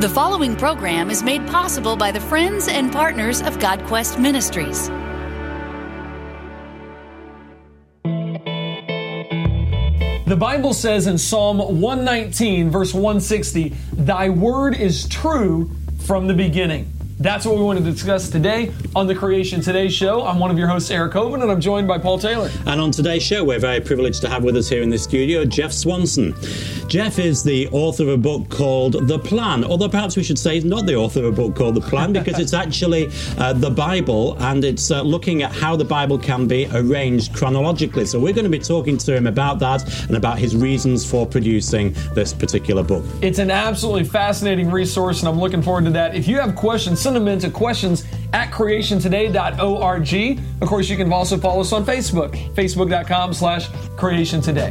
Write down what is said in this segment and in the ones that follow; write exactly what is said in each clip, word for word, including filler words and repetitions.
The following program is made possible by the friends and partners of GodQuest Ministries. The Bible says in Psalm one nineteen, verse one sixty, "Thy word is true from the beginning." That's what we want to discuss today on the Creation Today show. I'm one of your hosts, Eric Hovind, and I'm joined by Paul Taylor. And on today's show, we're very privileged to have with us here in the studio Jeff Swanson. Jeff is the author of a book called The Plan, although perhaps we should say he's not the author of a book called The Plan, because it's actually uh, the Bible, and it's uh, looking at how the Bible can be arranged chronologically. So we're going to be talking to him about that and about his reasons for producing this particular book. It's an absolutely fascinating resource, and I'm looking forward to that. If you have questions, send them in to questions at creation today dot org. Of course, you can also follow us on Facebook, facebook.com slash creation today.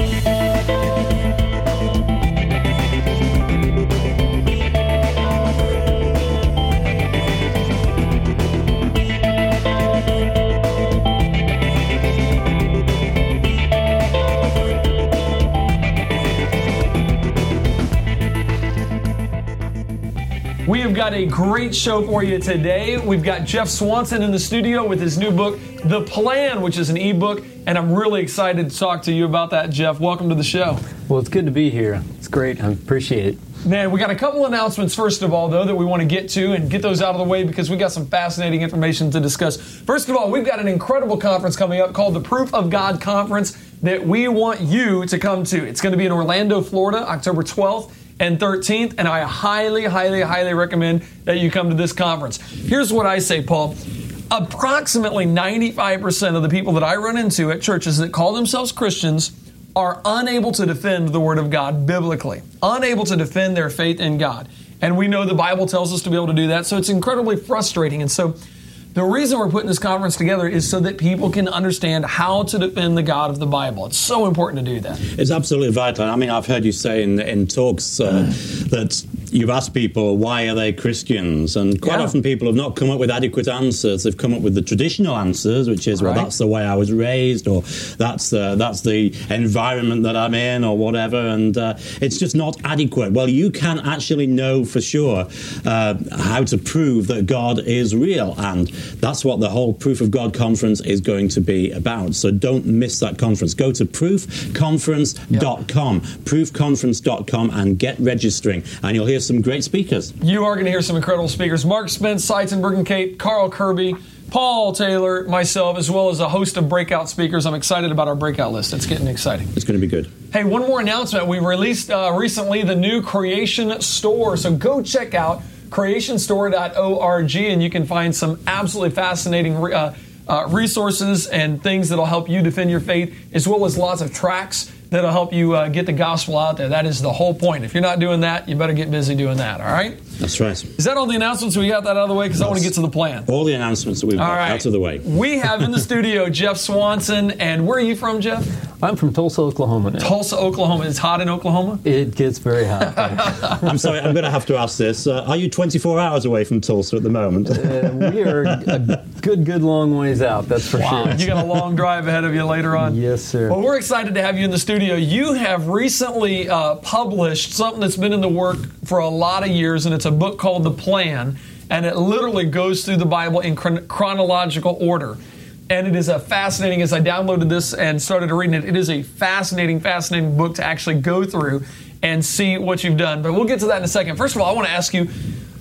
We have got a great show for you today. We've got Jeff Swanson in the studio with his new book, The Plan, which is an ebook, and I'm really excited to talk to you about that, Jeff. Welcome to the show. Well, it's good to be here. It's great. I appreciate it. Man, we got a couple announcements, first of all, though, that we want to get to and get those out of the way because we got some fascinating information to discuss. First of all, we've got an incredible conference coming up called the Proof of God Conference that we want you to come to. It's going to be in Orlando, Florida, October twelfth and thirteenth, and I highly, highly, highly recommend that you come to this conference. Here's what I say, Paul. Approximately ninety-five percent of the people that I run into at churches that call themselves Christians are unable to defend the Word of God biblically, unable to defend their faith in God. And we know the Bible tells us to be able to do that, so it's incredibly frustrating. And so the reason we're putting this conference together is so that people can understand how to defend the God of the Bible. It's so important to do that. It's absolutely vital. I mean, I've heard you say in, in talks uh, that you've asked people, why are they Christians? And quite Yeah. often people have not come up with adequate answers. They've come up with the traditional answers, which is, well, Right. that's the way I was raised, or that's uh, that's the environment that I'm in, or whatever. And uh, it's just not adequate. Well, you can actually know for sure uh, how to prove that God is real. And that's what the whole Proof of God conference is going to be about. So don't miss that conference. Go to proof conference dot com, proof conference dot com, and get registering. And you'll hear some great speakers. You are going to hear some incredible speakers. Mark Spence, Seitzenberg and Cape, Carl Kirby, Paul Taylor, myself, as well as a host of breakout speakers. I'm excited about our breakout list. It's getting exciting. It's going to be good. Hey, one more announcement. We released uh, recently the new Creation Store. So go check out creation store dot org, and you can find some absolutely fascinating uh, uh, resources and things that'll help you defend your faith, as well as lots of tracts that'll help you uh, get the gospel out there. That is the whole point. If you're not doing that, you better get busy doing that, all right? That's right. Is that all the announcements? We got that out of the way because I want to get to the plan. All the announcements that we've got right. out of the way. We have in the studio Jeff Swanson, and where are you from, Jeff? I'm from Tulsa, Oklahoma now. Tulsa, Oklahoma. It's hot in Oklahoma? It gets very hot. I'm sorry, I'm going to have to ask this. Uh, are you twenty-four hours away from Tulsa at the moment? uh, we are a good, good long ways out, that's for Wow, sure. you got a long drive ahead of you later on. Yes, sir. Well, we're excited to have you in the studio. You have recently uh, published something that's been in the work for a lot of years, and it's a book called The Plan, and it literally goes through the Bible in chron- chronological order. And it is a fascinating, as I downloaded this and started reading it, it is a fascinating, fascinating book to actually go through and see what you've done. But we'll get to that in a second. First of all, I want to ask you,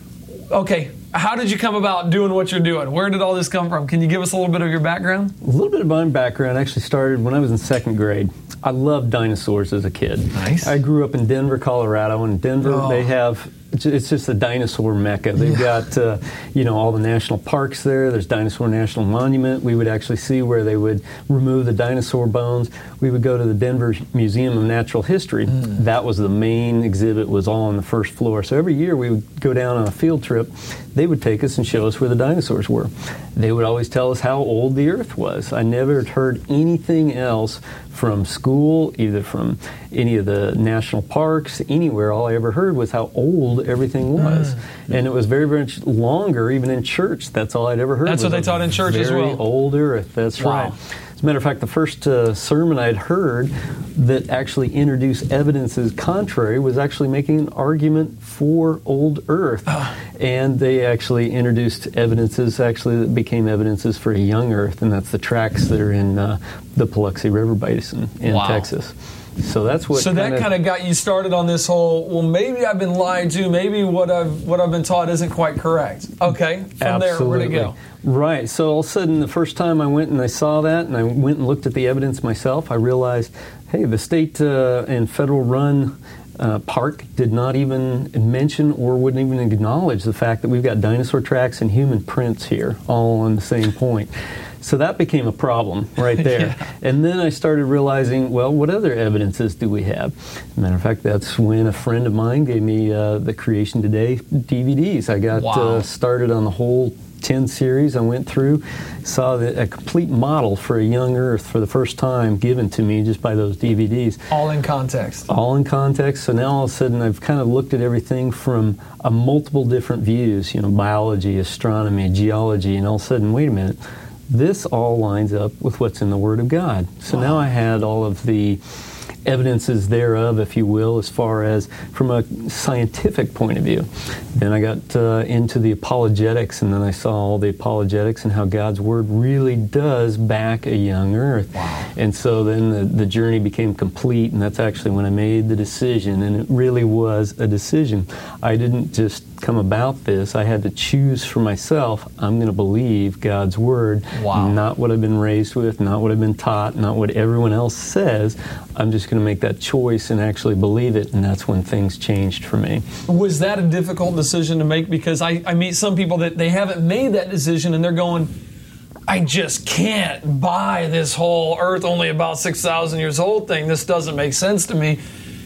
okay, how did you come about doing what you're doing? Where did all this come from? Can you give us a little bit of your background? A little bit of my background actually started when I was in second grade. I loved dinosaurs as a kid. Nice. I grew up in Denver, Colorado. In Denver, Oh. they have, it's just a dinosaur mecca. They've got, uh, you know, all the national parks there. There's Dinosaur National Monument. We would actually see where they would remove the dinosaur bones. We would go to the Denver Museum of Natural History. Mm. That was the main exhibit, was all on the first floor. So every year we would go down on a field trip. They would take us and show us where the dinosaurs were. They would always tell us how old the Earth was. I never heard anything else from school, either from any of the national parks, anywhere. All I ever heard was how old everything was. Mm. And it was very, very much longer, even in church. That's all I'd ever heard. That's what they taught in church as well. Very old Earth, that's Wow. right. As a matter of fact, the first uh, sermon I'd heard that actually introduced evidences contrary was actually making an argument for old Earth. Uh. And they actually introduced evidences actually that became evidences for a young Earth, and that's the tracks that are in uh, the Paluxy River Basin in wow. Texas. So that's what. So kinda, that kind of got you started on this whole. Well, maybe I've been lied to. Maybe what I've what I've been taught isn't quite correct. Okay, from absolutely. there, where'd it go? Right. So all of a sudden, the first time I went and I saw that, and I went and looked at the evidence myself, I realized, hey, the state uh, and federal run uh, park did not even mention or wouldn't even acknowledge the fact that we've got dinosaur tracks and human prints here, all on the same point. So that became a problem right there. yeah. And then I started realizing, well, what other evidences do we have? As a matter of fact, that's when a friend of mine gave me uh, the Creation Today D V Ds. I got wow. uh, started on the whole ten series. I went through, saw the, a complete model for a young Earth for the first time given to me just by those D V Ds. All in context. All in context. So now all of a sudden I've kind of looked at everything from a multiple different views, you know, biology, astronomy, geology, and all of a sudden, wait a minute, this all lines up with what's in the Word of God. So wow. now I had all of the evidences thereof, if you will, as far as from a scientific point of view. Then I got uh, into the apologetics, and then I saw all the apologetics and how God's Word really does back a young Earth. Wow. And so then the, the journey became complete, and that's actually when I made the decision, and it really was a decision. I didn't just come about this. I had to choose for myself, I'm going to believe God's Word, wow. not what I've been raised with, not what I've been taught, not what everyone else says. I'm just going to make that choice and actually believe it, and that's when things changed for me. Was that a difficult decision to make? Because I, I meet some people that they haven't made that decision, and they're going, I just can't buy this whole Earth only about six thousand years old thing. This doesn't make sense to me.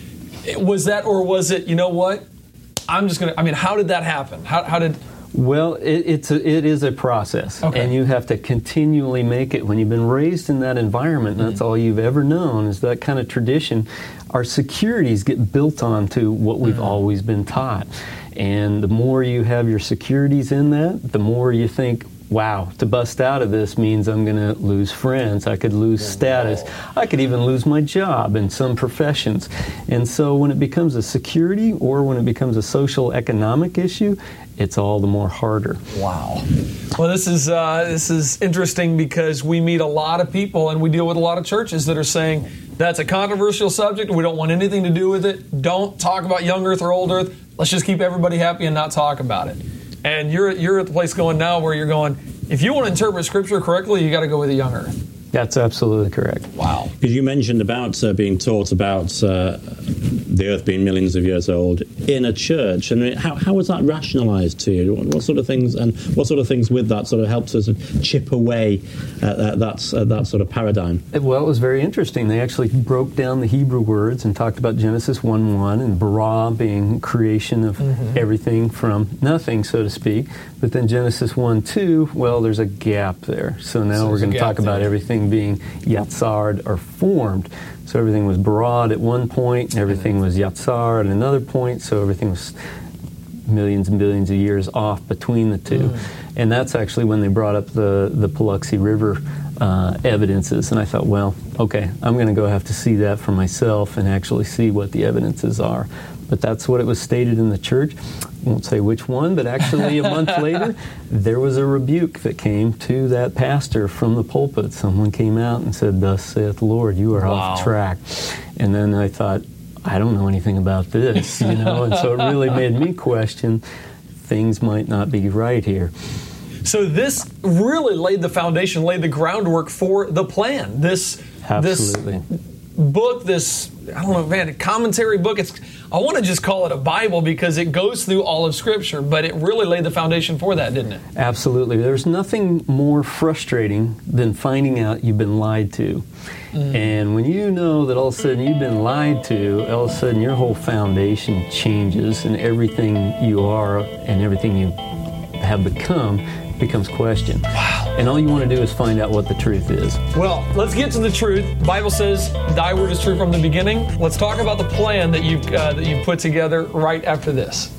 Was that, or was it, you know what, I'm just going to, I mean, how did that happen? How, how did... Well, it, it's a, it is a process, okay. and you have to continually make it. When you've been raised in that environment, and that's all you've ever known, is that kind of tradition, our securities get built onto what we've mm-hmm. always been taught. And the more you have your securities in that, the more you think, wow, to bust out of this means I'm going to lose friends, I could lose status, I could even lose my job in some professions. And so when it becomes a security or when it becomes a social economic issue, it's all the more harder. Wow. Well, this is uh, this is interesting because we meet a lot of people and we deal with a lot of churches that are saying that's a controversial subject, we don't want anything to do with it, don't talk about young Earth or old Earth, let's just keep everybody happy and not talk about it. And you're you're at the place going now where you're going, if you want to interpret Scripture correctly, you got to go with a young Earth. That's absolutely correct. Wow. Because you mentioned about uh, being taught about uh, the Earth being millions of years old in a church, and how how was that rationalised to you? What, what sort of things and what sort of things with that sort of helped us chip away at, at that uh, that sort of paradigm? Well, it was very interesting. They actually broke down the Hebrew words and talked about Genesis one one and bara being creation of mm-hmm. everything from nothing, so to speak. But then Genesis one two, well, there's a gap there. So now so we're going to talk about there. everything being yatsard or formed. So everything was barad at one point, and everything was yatsar at another point, so everything was millions and billions of years off between the two. Mm. And that's actually when they brought up the, the Paluxy River uh, evidences, and I thought, well, okay, I'm going to go have to see that for myself and actually see what the evidences are. But that's what it was stated in the church. I won't say which one, but actually a month later, there was a rebuke that came to that pastor from the pulpit. Someone came out and said, "Thus saith the Lord, you are wow. off track." And then I thought, I don't know anything about this, you know, and so it really made me question, things might not be right here. So this really laid the foundation, laid the groundwork for the plan. This, Absolutely. this book, this, I don't know, man, a commentary book. It's, I want to just call it a Bible because it goes through all of Scripture, but it really laid the foundation for that, didn't it? Absolutely. There's nothing more frustrating than finding out you've been lied to. Mm. And when you know that all of a sudden you've been lied to, all of a sudden your whole foundation changes and everything you are and everything you have become becomes questioned. Wow. And all you want to do is find out what the truth is. Well, let's get to the truth. The Bible says, thy word is true from the beginning. Let's talk about the plan that you've, uh, that you've put together right after this.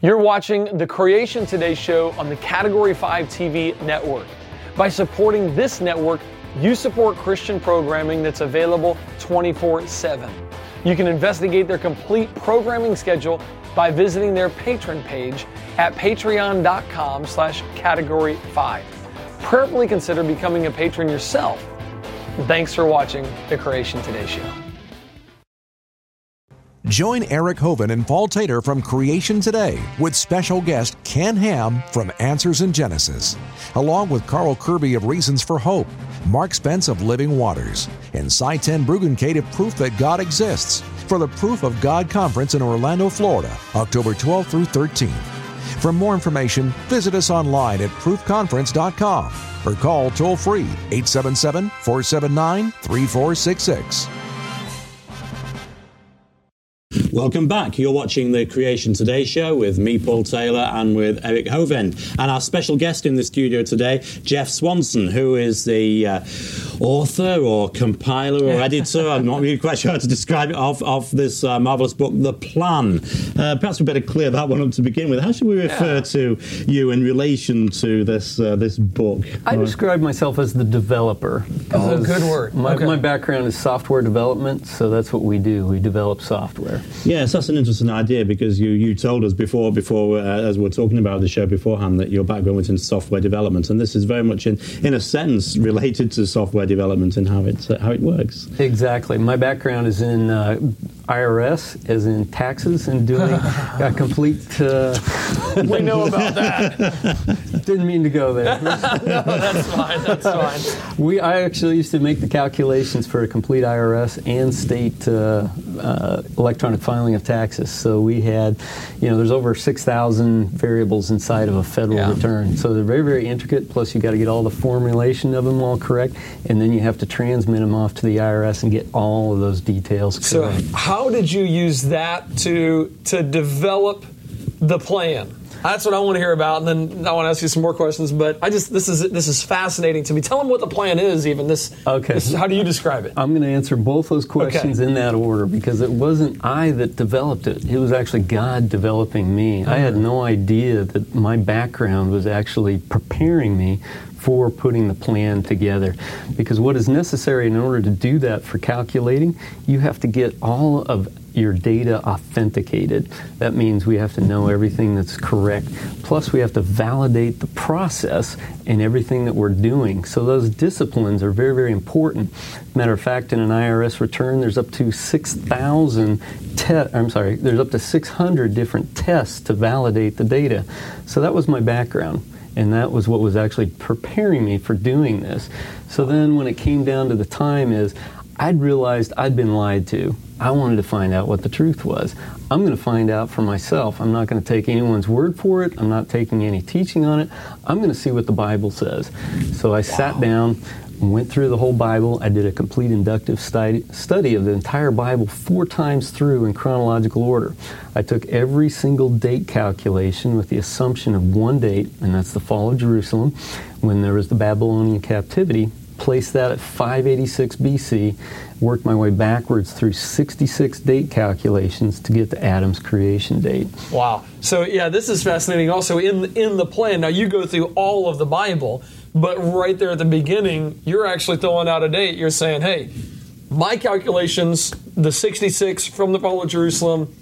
You're watching the Creation Today show on the Category five T V network. By supporting this network, you support Christian programming that's available twenty-four seven. You can investigate their complete programming schedule by visiting their patron page at patreon.com slash category five. Prayerfully consider becoming a patron yourself. Thanks for watching the Creation Today show. Join Eric Hovind and Paul Tater from Creation Today with special guest Ken Ham from Answers in Genesis, along with Carl Kirby of Reasons for Hope, Mark Spence of Living Waters, and Cy Ten Bruggencate of Proof That God Exists for the Proof of God Conference in Orlando, Florida, October twelfth through thirteenth. For more information, visit us online at proof conference dot com or call toll-free eight seven seven, four seven nine, three four six six. Welcome back. You're watching the Creation Today show with me, Paul Taylor, and with Eric Hovind. And our special guest in the studio today, Jeff Swanson, who is the uh, author or compiler or editor, I'm not really quite sure how to describe it, of, of this uh, marvelous book, The Plan. Uh, perhaps we better clear that one up to begin with. How should we refer yeah. to you in relation to this uh, this book? I describe myself as the developer. Oh, good word. My, okay. my background is software development, so that's what we do. We develop software. Yes, that's an interesting idea, because you, you told us before, before uh, as we were talking about the show beforehand, that your background was in software development, and this is very much, in, in a sense, related to software development and how it, uh, how it works. Exactly. My background is in uh, I R S, as in taxes, and doing a complete... Uh, we know about that. Didn't mean to go there. No, that's fine, that's fine. We, I actually used to make the calculations for a complete I R S and state uh, uh, electronic filing of taxes. So we had, you know, there's over six thousand variables inside of a federal yeah. return. So they're very, very intricate, plus you got to get all the formulation of them all correct, and then you have to transmit them off to the I R S and get all of those details correct. So how did you use that to to develop the plan? That's what I want to hear about, and then I want to ask you some more questions. But I just this is this is fascinating to me. Tell them what the plan is. Even this. Okay. This, how do you describe it? I'm going to answer both those questions okay. in that order, because it wasn't I that developed it. It was actually God developing me. Mm-hmm. I had no idea that my background was actually preparing me for putting the plan together. Because what is necessary in order to do that for calculating, you have to get all of your data authenticated. That means we have to know everything that's correct. Plus, we have to validate the process and everything that we're doing. So those disciplines are very, very important. Matter of fact, in an I R S return, there's up to six thousand te- I'm sorry, there's up to six hundred different tests to validate the data. So that was my background. And that was what was actually preparing me for doing this. So then when it came down to the time is, I'd realized I'd been lied to. I wanted to find out what the truth was. I'm going to find out for myself. I'm not going to take anyone's word for it. I'm not taking any teaching on it. I'm going to see what the Bible says. So I wow. sat down, went through the whole Bible. I did a complete inductive study, study of the entire Bible four times through in chronological order. I took every single date calculation with the assumption of one date, and that's the fall of Jerusalem, when there was the Babylonian captivity, placed that at five eighty-six B C, worked my way backwards through sixty-six date calculations to get to Adam's creation date. Wow. So, yeah, this is fascinating. Also, in, in the plan, now you go through all of the Bible, but right there at the beginning, you're actually throwing out a date. You're saying, hey, my calculations, the sixty-six from the fall of Jerusalem,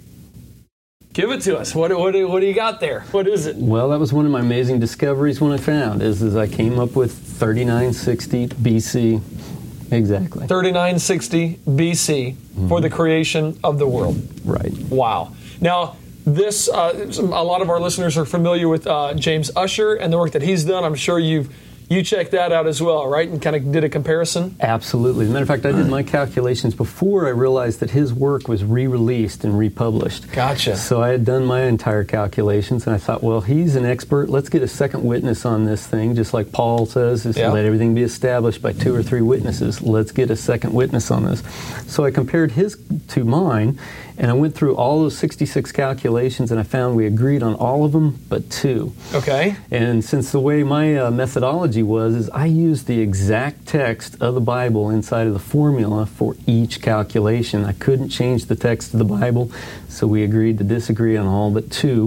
give it to us. What, what, what do you got there? What is it? Well, that was one of my amazing discoveries when I found, is, is I came up with thirty-nine sixty B C. Exactly. thirty-nine sixty B C mm-hmm. for the creation of the world. Right. Wow. Now, this, uh, a lot of our listeners are familiar with uh, James Ussher and the work that he's done. I'm sure you've You checked that out as well, right? And kind of did a comparison? Absolutely. As a matter of fact, I did my calculations before I realized that his work was re-released and republished. Gotcha. So I had done my entire calculations, and I thought, well, he's an expert. Let's get a second witness on this thing, just like Paul says, is yeah. let everything be established by two or three witnesses. Let's get a second witness on this. So I compared his to mine, and I went through all those sixty-six calculations, and I found we agreed on all of them but two. Okay. And since the way my uh, methodology was, is I used the exact text of the Bible inside of the formula for each calculation. I couldn't change the text of the Bible, so we agreed to disagree on all but two,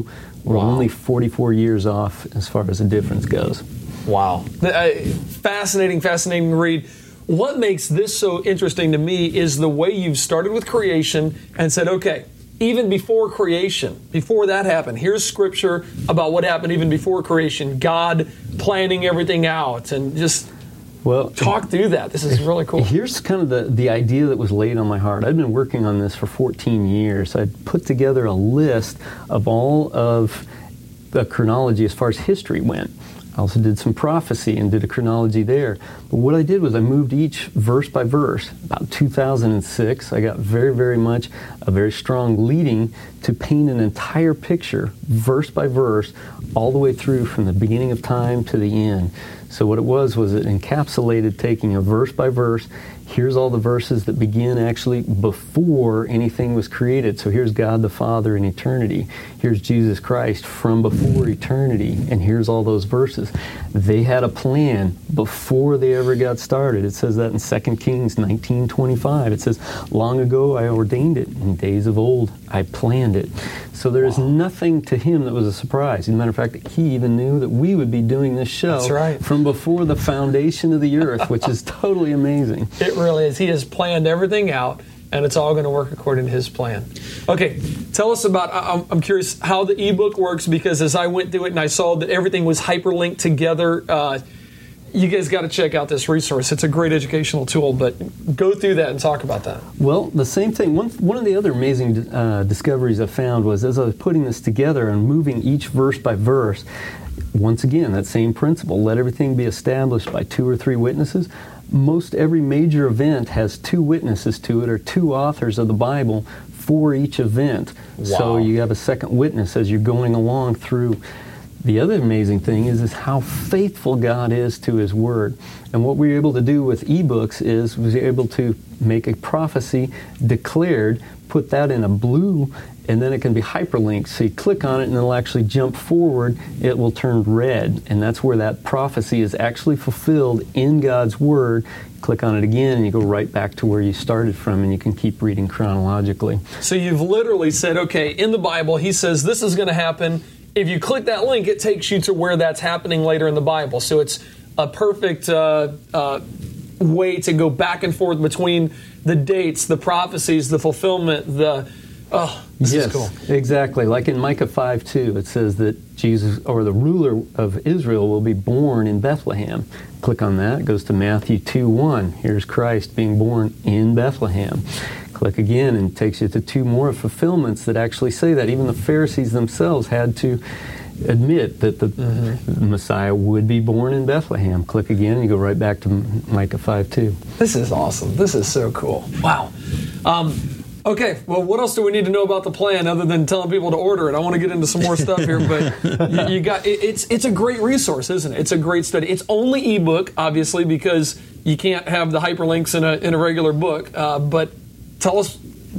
We're Wow. only forty-four years off as far as the difference goes. Wow. Uh, fascinating, fascinating read. What makes this so interesting to me is the way you've started with creation and said, okay, even before creation, before that happened, here's scripture about what happened even before creation, God planning everything out, and just Well, talk through that. This is really cool. Here's kind of the, the idea that was laid on my heart. I'd been working on this for fourteen years. I'd put together a list of all of the chronology as far as history went. I also did some prophecy and did a chronology there. But what I did was I moved each verse by verse. About two thousand six, I got very, very much a very strong leading to paint an entire picture, verse by verse, all the way through from the beginning of time to the end. So what it was was it encapsulated taking a verse by verse. Here's all the verses that begin actually before anything was created. So here's God the Father in eternity. Here's Jesus Christ from before eternity. And here's all those verses. They had a plan before they ever got started. It says that in Second Kings nineteen twenty-five. It says, long ago I ordained it. In days of old I planned it. So there is nothing to him that was a surprise. As a matter of fact, he even knew that we would be doing this show That's right. from before the foundation of the earth, which is totally amazing. It really is. He has planned everything out, and it's all going to work according to his plan. Okay, tell us about, I'm, I'm curious how the ebook works, because as I went through it and I saw that everything was hyperlinked together, uh, you guys got to check out this resource. It's a great educational tool, but go through that and talk about that. Well, the same thing. One, one of the other amazing uh, discoveries I found was as I was putting this together and moving each verse by verse, once again, that same principle, let everything be established by two or three witnesses. Most every major event has two witnesses to it, or two authors of the Bible for each event. Wow. So you have a second witness as you're going along through. The other amazing thing is, is how faithful God is to His Word. And what we were able to do with ebooks is we were able to make a prophecy declared, put that in a blue, and then it can be hyperlinked. So you click on it and it'll actually jump forward. It will turn red. And that's where that prophecy is actually fulfilled in God's Word. Click on it again and you go right back to where you started from, and you can keep reading chronologically. So you've literally said, okay, in the Bible, He says this is going to happen. If you click that link, it takes you to where that's happening later in the Bible. So it's a perfect uh, uh, way to go back and forth between the dates, the prophecies, the fulfillment, the... Oh, this yes, is cool. Exactly. Like in Micah five two, it says that Jesus, or the ruler of Israel, will be born in Bethlehem. Click on that. It goes to Matthew two one. Here's Christ being born in Bethlehem. Click again and it takes you to two more fulfillments that actually say that. Even the Pharisees themselves had to admit that the mm-hmm. Messiah would be born in Bethlehem. Click again and you go right back to Micah five two. This is awesome. This is so cool. Wow. Um, okay, well, what else do we need to know about the plan other than telling people to order it? I want to get into some more stuff here, but you, you got it, it's it's a great resource, isn't it? It's a great study. It's only ebook, obviously, because you can't have the hyperlinks in a in a regular book. Uh, but tell us.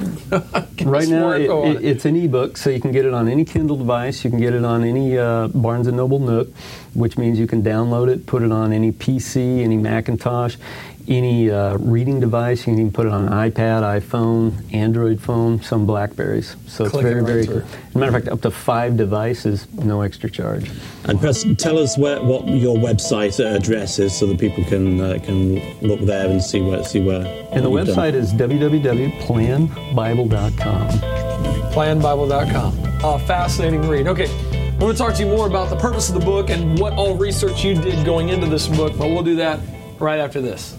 Right us now, more it, info on it, it's an ebook, so you can get it on any Kindle device. You can get it on any uh, Barnes and Noble Nook, which means you can download it, put it on any P C, any Macintosh, any uh, reading device. You can even put it on an iPad, iPhone, Android phone, some Blackberries. So Click it's very, it right very through. cool. As a matter of fact, up to five devices, no extra charge. And press, tell us where, what your website address is, so that people can uh, can look there and see where see where. And the website is w w w dot plan bible dot com. plan bible dot com. Uh, fascinating read. Okay, I want to talk to you more about the purpose of the book and what all research you did going into this book, but we'll do that right after this.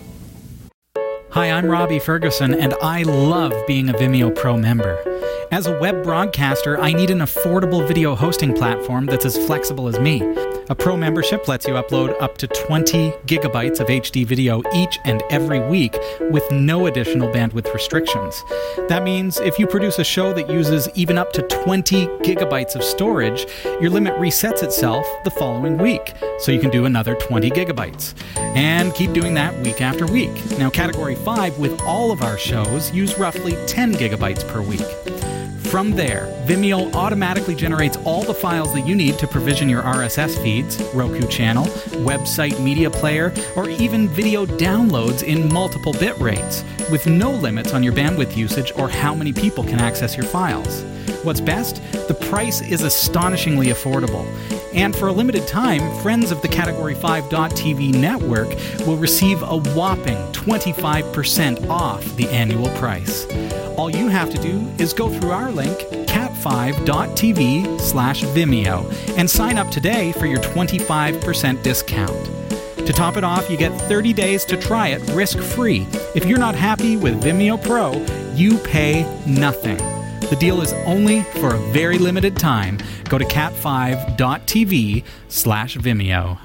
Hi, I'm Robbie Ferguson, and I love being a Vimeo Pro member. As a web broadcaster, I need an affordable video hosting platform that's as flexible as me. A Pro membership lets you upload up to twenty gigabytes of H D video each and every week with no additional bandwidth restrictions. That means if you produce a show that uses even up to twenty gigabytes of storage, your limit resets itself the following week, so you can do another twenty gigabytes. And keep doing that week after week. Now, Category five with all of our shows use roughly ten gigabytes per week. From there, Vimeo automatically generates all the files that you need to provision your R S S feeds, Roku channel, website media player, or even video downloads in multiple bit rates, with no limits on your bandwidth usage or how many people can access your files. What's best? The price is astonishingly affordable. And for a limited time, friends of the Category five dot T V network will receive a whopping twenty-five percent off the annual price. All you have to do is go through our link, cat five dot T V slash Vimeo, and sign up today for your twenty-five percent discount. To top it off, you get thirty days to try it risk-free. If you're not happy with Vimeo Pro, you pay nothing. The deal is only for a very limited time. Go to cat five dot T V slash Vimeo.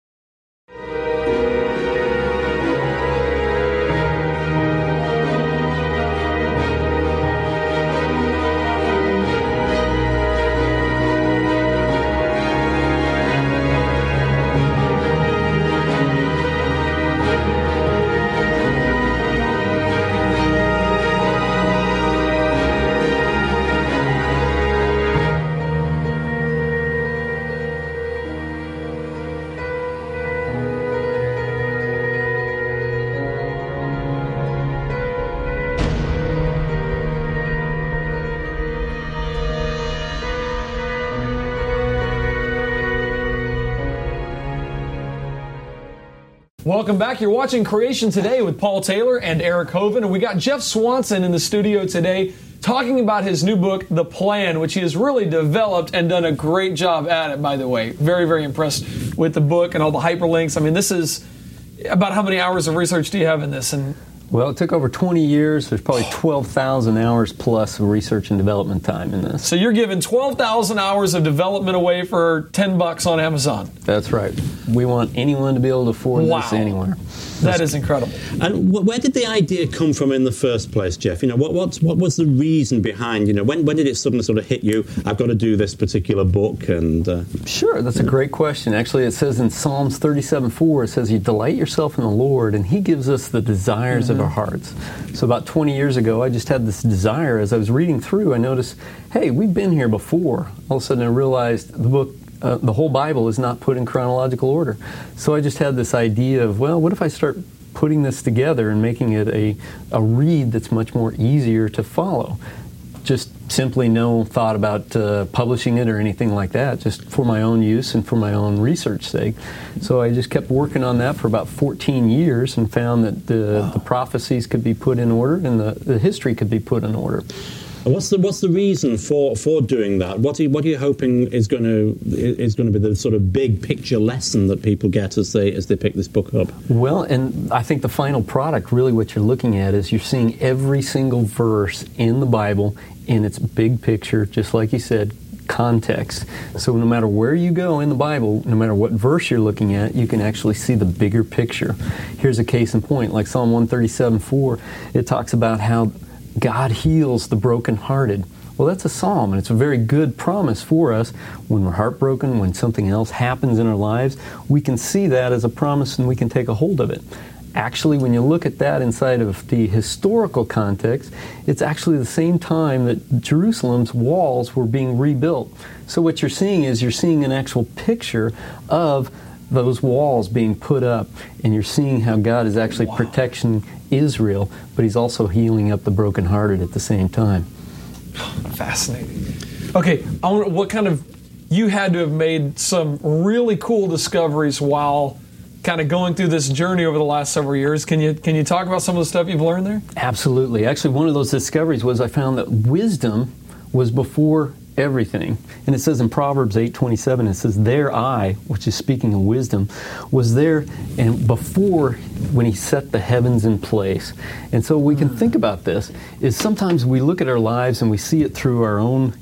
Welcome back. You're watching Creation Today with Paul Taylor and Eric Hovind, and we got Jeff Swanson in the studio today talking about his new book, The Plan, which he has really developed and done a great job at it, by the way. Very, very impressed with the book and all the hyperlinks. I mean, this is about how many hours of research do you have in this? And Well, it took over twenty years. There's probably twelve thousand hours plus of research and development time in this. So you're giving twelve thousand hours of development away for ten bucks on Amazon. That's right. We want anyone to be able to afford Wow. this anywhere. That is incredible. And wh- where did the idea come from in the first place, Jeff? You know, what what what was the reason behind? You know, when when did it suddenly sort of hit you? I've got to do this particular book, and uh, Sure, that's a great question. Actually, it says in Psalms thirty-seven four, it says, "You delight yourself in the Lord, and He gives us the desires mm-hmm. of our hearts." So about twenty years ago, I just had this desire. As I was reading through, I noticed, hey, we've been here before. All of a sudden, I realized the book. Uh, the whole Bible is not put in chronological order. So I just had this idea of, well, what if I start putting this together and making it a, a read that's much more easier to follow? Just simply no thought about uh, publishing it or anything like that, just for my own use and for my own research sake. So I just kept working on that for about fourteen years and found that the, wow. the prophecies could be put in order and the, the history could be put in order. What's the what's the reason for, for doing that? What are you, what are you hoping is going to is going to be the sort of big picture lesson that people get as they as they pick this book up? Well, and I think the final product, really, what you're looking at is you're seeing every single verse in the Bible in its big picture, just like you said, context. So no matter where you go in the Bible, no matter what verse you're looking at, you can actually see the bigger picture. Here's a case in point, like Psalm one thirty-seven four. It talks about how God heals the brokenhearted. Well, that's a psalm, and it's a very good promise for us. When we're heartbroken, when something else happens in our lives, we can see that as a promise and we can take a hold of it. Actually, when you look at that inside of the historical context, it's actually the same time that Jerusalem's walls were being rebuilt. So what you're seeing is you're seeing an actual picture of those walls being put up, and you're seeing how God is actually wow. protecting Israel, but He's also healing up the brokenhearted at the same time. Fascinating. Okay, I wonder what kind of, you had to have made some really cool discoveries while kind of going through this journey over the last several years. Can you can you talk about some of the stuff you've learned there? Absolutely. Actually, one of those discoveries was I found that wisdom was before everything. And it says in Proverbs eight twenty-seven, it says, "Their eye," which is speaking of wisdom, was there and before when He set the heavens in place. And so we can think about this, is sometimes we look at our lives and we see it through our own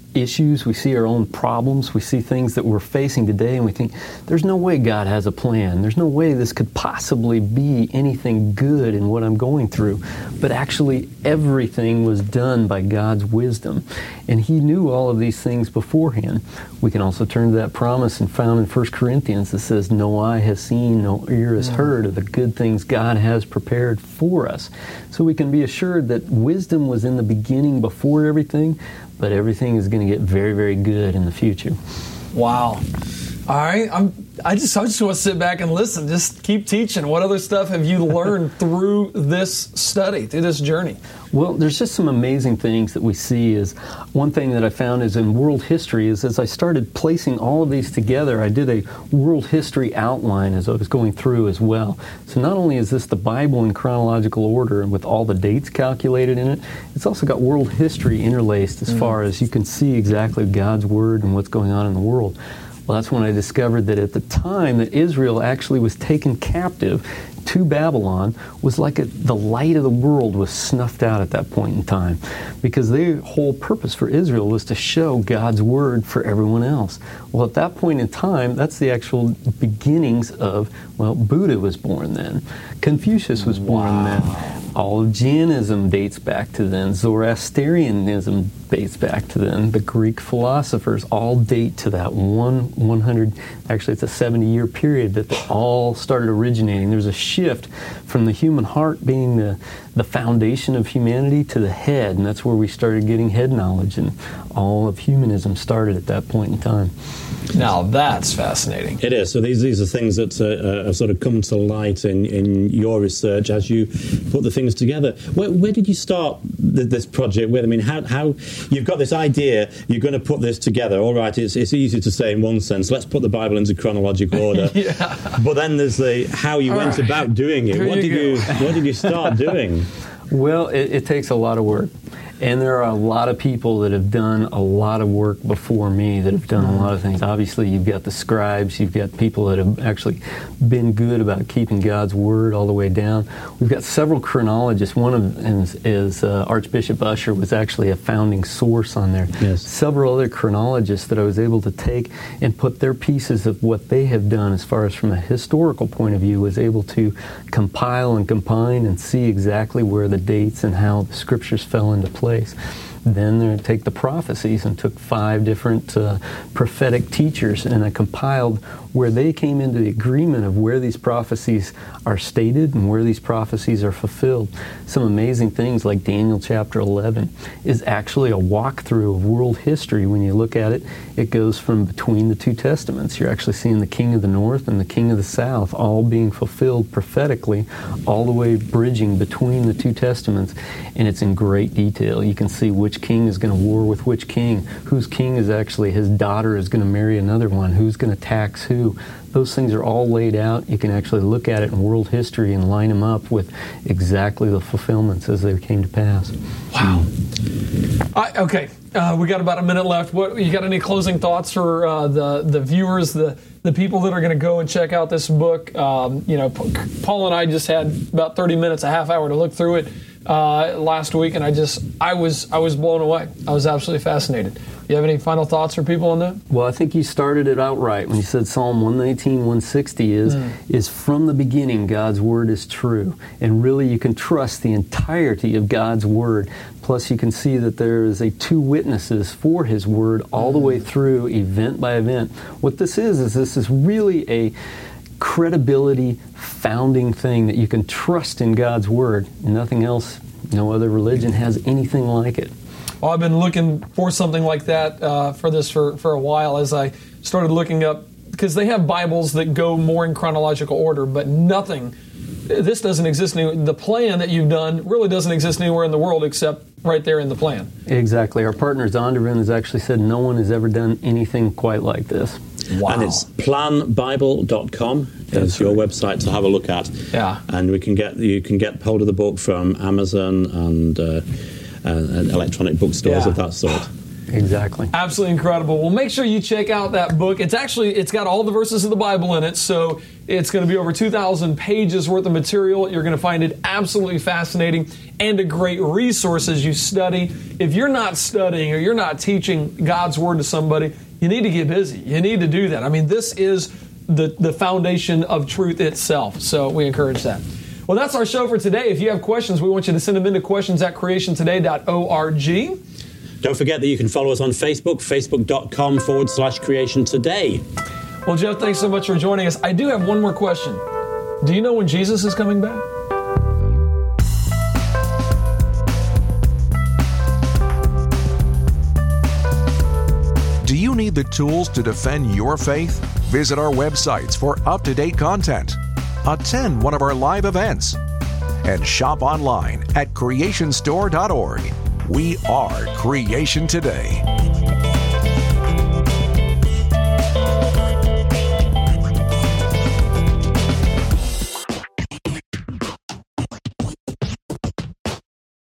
issues, we see our own problems, we see things that we're facing today, and we think, there's no way God has a plan. There's no way this could possibly be anything good in what I'm going through. But actually, everything was done by God's wisdom, and He knew all of these things beforehand. We can also turn to that promise and found in First Corinthians that says, no eye has seen, no ear has heard of the good things God has prepared for us. So we can be assured that wisdom was in the beginning before everything, but everything is going to get very, very good in the future. Wow. All right. I'm, I just I just want to sit back and listen. Just keep teaching. What other stuff have you learned through this study, through this journey? Well, there's just some amazing things that we see. Is one thing that I found is in world history is as I started placing all of these together, I did a world history outline as I was going through as well. So not only is this the Bible in chronological order and with all the dates calculated in it, it's also got world history interlaced as mm. far as you can see exactly God's Word and what's going on in the world. Well, that's when I discovered that at the time that Israel actually was taken captive to Babylon was like a, the light of the world was snuffed out at that point in time, because their whole purpose for Israel was to show God's Word for everyone else. Well, at that point in time, that's the actual beginnings of, well, Buddha was born then. Confucius was born wow. then. All of Jainism dates back to then. Zoroastrianism dates back to then. The Greek philosophers all date to that one one hundred, actually it's a seventy-year period that they all started originating. There's a shift from the human heart being the, the foundation of humanity to the head, and that's where we started getting head knowledge, and all of humanism started at that point in time. Now that's fascinating. It is. So these these are things that uh, have sort of come to light in, in your research as you put the things together. Where, where did you start th- this project with? I mean, how how you've got this idea, you're going to put this together. All right, it's it's easy to say in one sense, let's put the Bible into chronological order. yeah. But then there's the how you All went right. about doing it. Here what you did go. you what did you start doing? Well, it, it takes a lot of work. And there are a lot of people that have done a lot of work before me that have done a lot of things. Obviously, you've got the scribes, you've got people that have actually been good about keeping God's Word all the way down. We've got several chronologists. One of them is, is uh, Archbishop Usher was actually a founding source on there. Yes. Several other chronologists that I was able to take and put their pieces of what they have done as far as from a historical point of view, was able to compile and combine and see exactly where the dates and how the Scriptures fell into place. Then they take the prophecies and took five different uh, prophetic teachers, and I compiled where they came into the agreement of where these prophecies are stated and where these prophecies are fulfilled. Some amazing things like Daniel chapter eleven is actually a walkthrough of world history. When you look at it, it goes from between the two testaments. You're actually seeing the king of the north and the king of the south all being fulfilled prophetically, all the way bridging between the two testaments, and it's in great detail. You can see which king is going to war with which king, whose king is actually, his daughter is going to marry another one, who's going to tax who. Those things are all laid out. You can actually look at it in world history and line them up with exactly the fulfillments as they came to pass. Wow. I, okay, uh, we got about a minute left. What, you got any closing thoughts for uh, the the viewers, the the people that are going to go and check out this book? Um, you know, Paul and I just had about thirty minutes, a half hour to look through it uh, last week, and I just I was I was blown away. I was absolutely fascinated. You have any final thoughts for people on that? Well, I think you started it out right when you said Psalm one nineteen, one sixty is, mm. is from the beginning God's Word is true. And really you can trust the entirety of God's Word. Plus you can see that there is a two witnesses for His Word all mm. the way through, event by event. What this is, is this is really a credibility founding thing that you can trust in God's Word. Nothing else, no other religion has anything like it. Well, I've been looking for something like that uh, for this for, for a while as I started looking up, because they have Bibles that go more in chronological order, but nothing, this doesn't exist anywhere. The plan that you've done really doesn't exist anywhere in the world except right there in the plan. Exactly. Our partner Zondervan has actually said no one has ever done anything quite like this. Wow. And it's plan bible dot com is your website to have a look at. Yeah. And we can get you can get hold of the book from Amazon and uh, Uh, and electronic bookstores yeah. of that sort. Exactly. Absolutely incredible. Well, make sure you check out that book. It's actually, it's got all the verses of the Bible in it, so It's going to be over two thousand pages worth of material. You're going to find it absolutely fascinating and a great resource as you study. If you're not studying or you're not teaching God's Word to somebody, you need to get busy. You need to do that. I mean, this is the, the foundation of truth itself. So we encourage that. Well, that's our show for today. If you have questions, we want you to send them into questions at creation today dot org. Don't forget that you can follow us on Facebook, facebook.com forward slash creation today. Well, Jeff, thanks so much for joining us. I do have one more question. Do you know when Jesus is coming back? Do you need the tools to defend your faith? Visit our websites for up-to-date content. Attend one of our live events. And shop online at creation store dot org. We are Creation Today.